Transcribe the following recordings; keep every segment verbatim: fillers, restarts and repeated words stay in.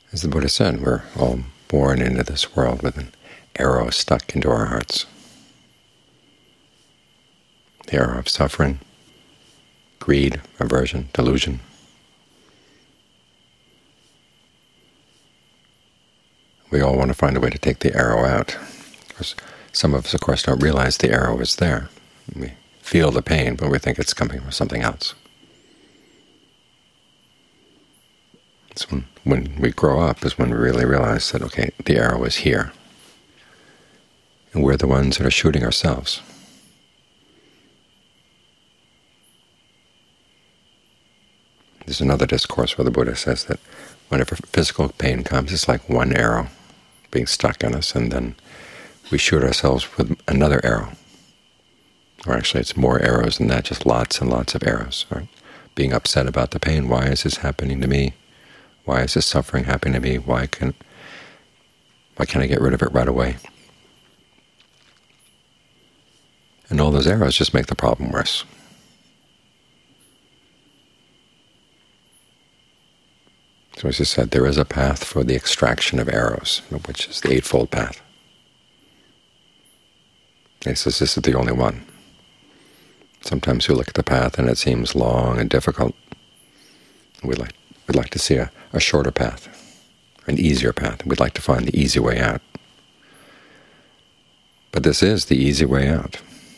As the Buddha said, we're all born into this world with an arrow stuck into our hearts. The arrow of suffering, greed, aversion, delusion. We all want to find a way to take the arrow out. Of course, some of us, of course, don't realize the arrow is there. We feel the pain, but we think it's coming from something else. It's when, when we grow up is when we really realize that, okay, the arrow is here, and we're the ones that are shooting ourselves. There's another discourse where the Buddha says that whenever physical pain comes, it's like one arrow being stuck in us, and then we shoot ourselves with another arrow. Or actually, it's more arrows than that, just lots and lots of arrows. Right? Being upset about the pain. Why is this happening to me? Why is this suffering happening to me? Why can why can't I get rid of it right away? And all those arrows just make the problem worse. So as I said, there is a path for the extraction of arrows, which is the Eightfold Path. He says this is the only one. Sometimes we look at the path and it seems long and difficult. We'd like, we'd like to see a, a shorter path, an easier path. We'd like to find the easy way out. But this is the easy way out.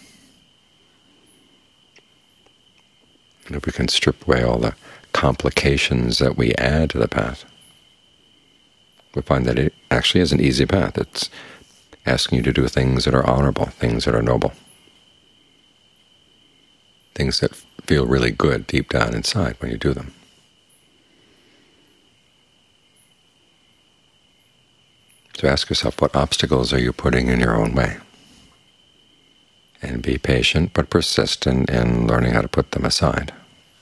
And if we can strip away all the complications that we add to the path, we find that it actually is an easy path. It's asking you to do things that are honorable, things that are noble, things that feel really good deep down inside when you do them. So ask yourself, what obstacles are you putting in your own way? And be patient but persistent in learning how to put them aside.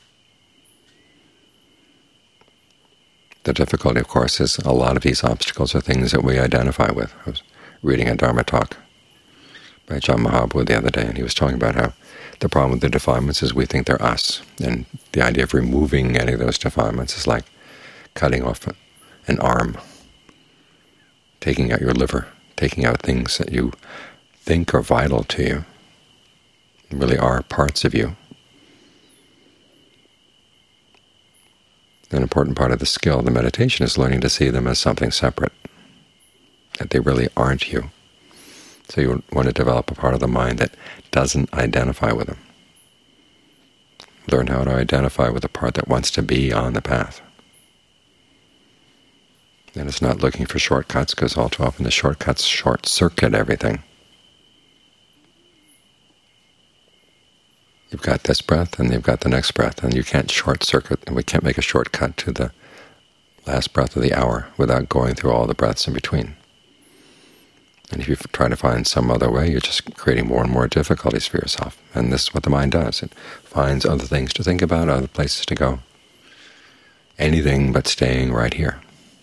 The difficulty, of course, is a lot of these obstacles are things that we identify with. I was reading a Dharma talk by John Mahabodhi the other day, and he was talking about how the problem with the defilements is we think they're us, and the idea of removing any of those defilements is like cutting off an arm, taking out your liver, taking out things that you think are vital to you, really are parts of you. An important part of the skill, the meditation, is learning to see them as something separate, that they really aren't you. So you want to develop a part of the mind that doesn't identify with them. Learn how to identify with the part that wants to be on the path. And it's not looking for shortcuts, because all too often the shortcuts short-circuit everything. You've got this breath, and you've got the next breath, and you can't short-circuit, and we can't make a shortcut to the last breath of the hour without going through all the breaths in between. And if you try to find some other way, you're just creating more and more difficulties for yourself. And this is what the mind does. It finds other things to think about, other places to go. Anything but staying right here.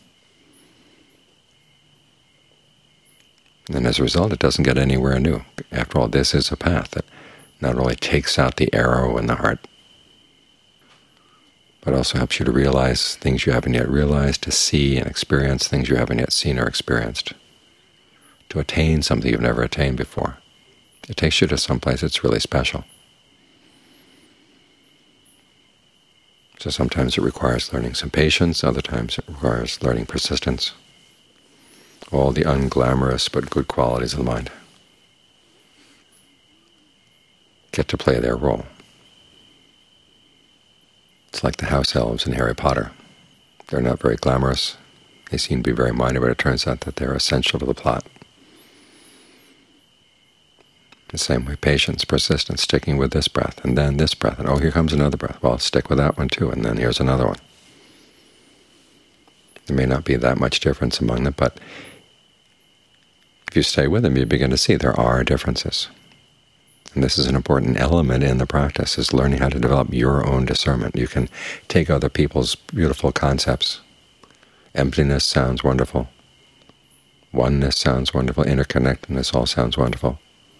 And as a result, it doesn't get anywhere new. After all, this is a path that not only takes out the arrow in the heart, but also helps you to realize things you haven't yet realized, to see and experience things you haven't yet seen or experienced, to attain something you've never attained before. It takes you to some place that's really special. So sometimes it requires learning some patience, other times it requires learning persistence, all the unglamorous but good qualities of the mind get to play their role. It's like the house elves in Harry Potter. They're not very glamorous. They seem to be very minor, but it turns out that they're essential to the plot. The same way, patience, persistence, sticking with this breath, and then this breath, and oh, here comes another breath. Well, stick with that one too, and then here's another one. There may not be that much difference among them, but if you stay with them, you begin to see there are differences. And this is an important element in the practice, is learning how to develop your own discernment. You can take other people's beautiful concepts. Emptiness sounds wonderful. Oneness sounds wonderful. Interconnectedness all sounds wonderful.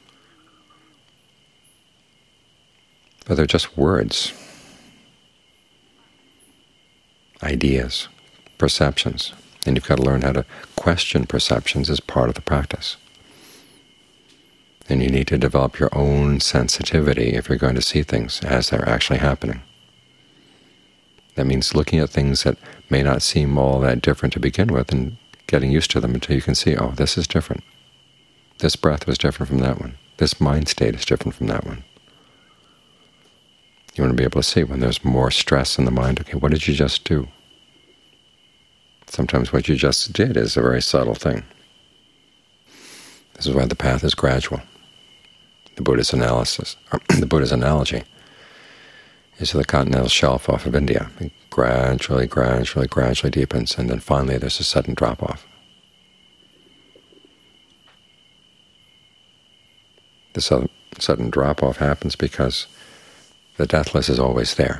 But they're just words, ideas, perceptions. And you've got to learn how to question perceptions as part of the practice. And you need to develop your own sensitivity if you're going to see things as they're actually happening. That means looking at things that may not seem all that different to begin with and getting used to them until you can see, oh, this is different. This breath was different from that one. This mind state is different from that one. You want to be able to see when there's more stress in the mind, okay, what did you just do? Sometimes what you just did is a very subtle thing. This is why the path is gradual. The Buddha's analysis, or the Buddha's analogy, is the continental shelf off of India. It gradually, gradually, gradually deepens, and then finally there's a sudden drop-off. The sudden, sudden drop-off happens because the deathless is always there.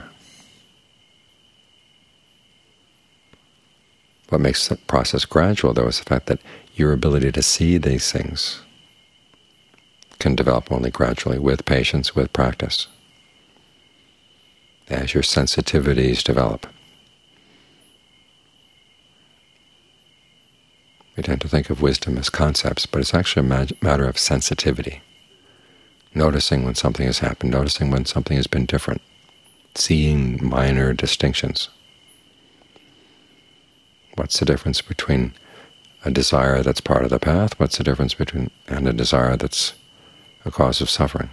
What makes the process gradual, though, is the fact that your ability to see these things can develop only gradually, with patience, with practice, as your sensitivities develop. We tend to think of wisdom as concepts, but it's actually a matter of sensitivity, noticing when something has happened, noticing when something has been different, seeing minor distinctions. What's the difference between a desire that's part of the path? What's the difference between and a desire that's a cause of suffering?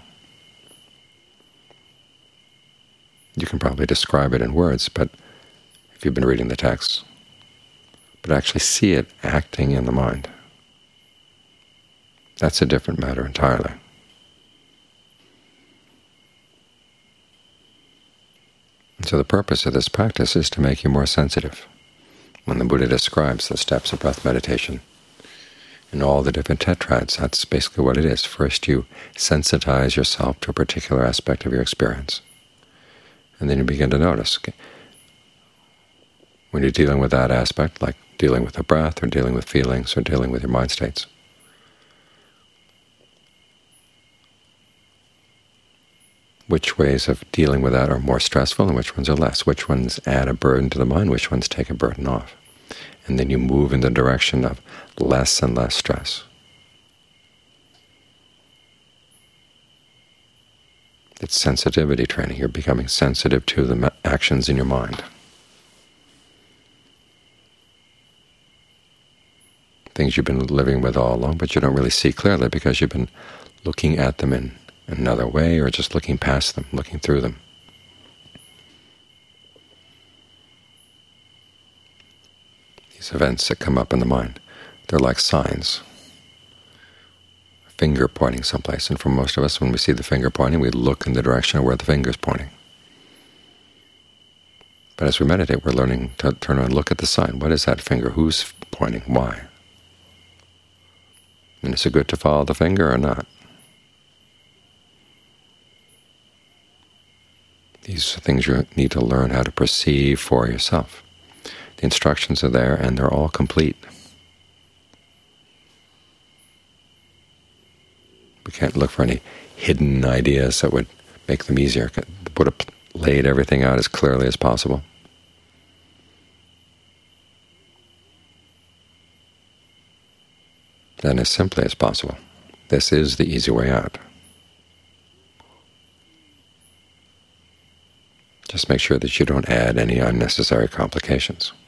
You can probably describe it in words, but if you've been reading the text, but actually see it acting in the mind, that's a different matter entirely. And so the purpose of this practice is to make you more sensitive. When the Buddha describes the steps of breath meditation in all the different tetrads, that's basically what it is. First you sensitize yourself to a particular aspect of your experience, and then you begin to notice. Okay, when you're dealing with that aspect, like dealing with the breath or dealing with feelings or dealing with your mind states, which ways of dealing with that are more stressful and which ones are less, which ones add a burden to the mind, which ones take a burden off. And then you move in the direction of less and less stress. It's sensitivity training. You're becoming sensitive to the actions in your mind. Things you've been living with all along, but you don't really see clearly because you've been looking at them in another way, or just looking past them, looking through them. These events that come up in the mind, they're like signs. A finger pointing someplace, and for most of us, when we see the finger pointing, we look in the direction of where the finger is pointing. But as we meditate, we're learning to turn around and look at the sign. What is that finger? Who's pointing? Why? And is it good to follow the finger or not? These are things you need to learn how to perceive for yourself. The instructions are there, and they're all complete. We can't look for any hidden ideas that would make them easier. The Buddha laid everything out as clearly as possible. And as simply as possible. This is the easy way out. Just make sure that you don't add any unnecessary complications.